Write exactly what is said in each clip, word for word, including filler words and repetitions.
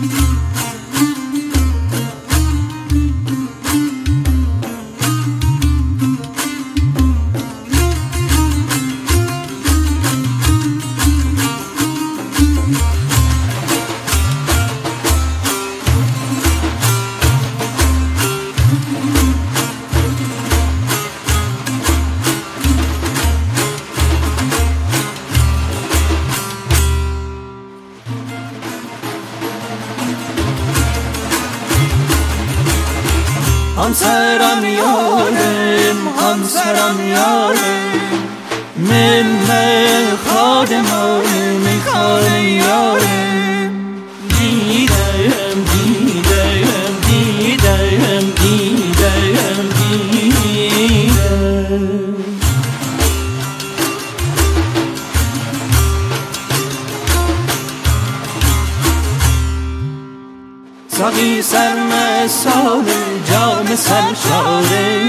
همسرم یارم همسرم یارم من خادم میخوان یارم دیدم دیدم دیدم دیدم دیدم ساقی سرمسال جام سرشاره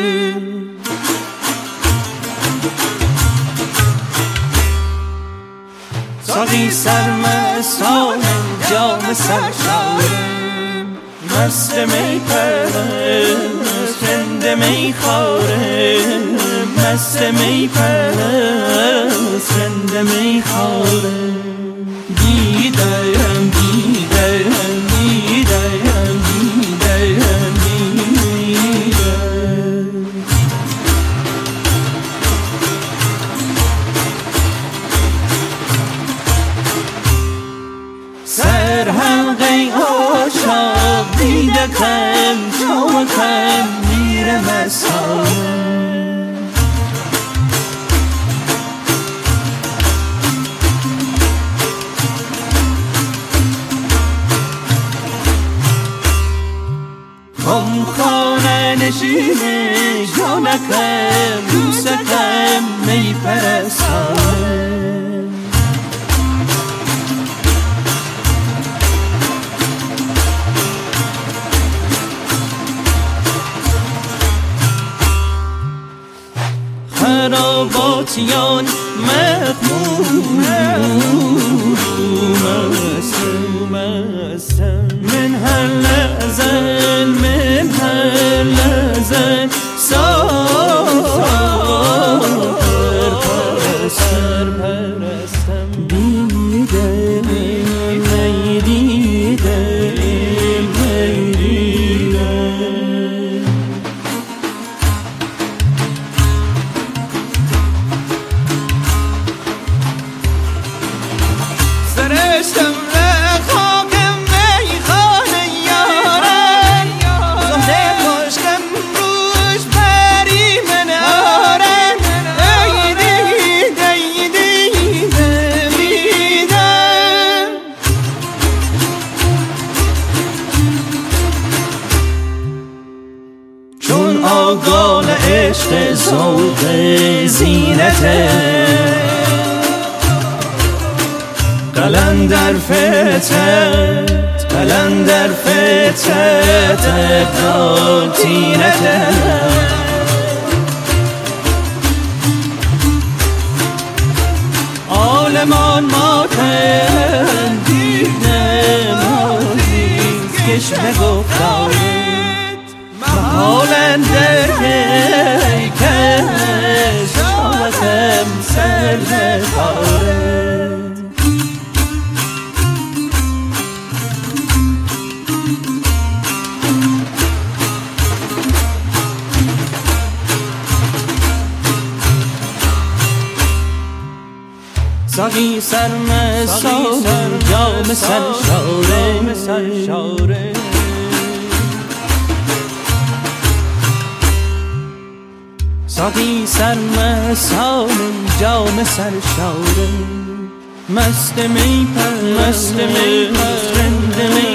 ساقی سرمسال جام سرشاره مست می پرست رند می خواره مست می پرست رند می خواره دیدم دیدم دیدم دیدم دیدم سرحلقه عاشق دیده کم جام کم میره مسال هم خانه نشینه جانکم دوستکم می پرستم خراباتیان مخموم هستم من هر لحظه من هر لحظه سر پرستم دیدم می دیدم می دیدم سرشتم چون آگال عشق ذوق زینته قلندر فتت قلندر فتت ابدال تینته عالمان ماتن دیدم عزیز کشم گفتاره محالن در پیکش شاوتم سر بخاره ساقی سرمسال جام سرشاره ساقی سرمسال جام سرشاره مست می پر مست می پر رند می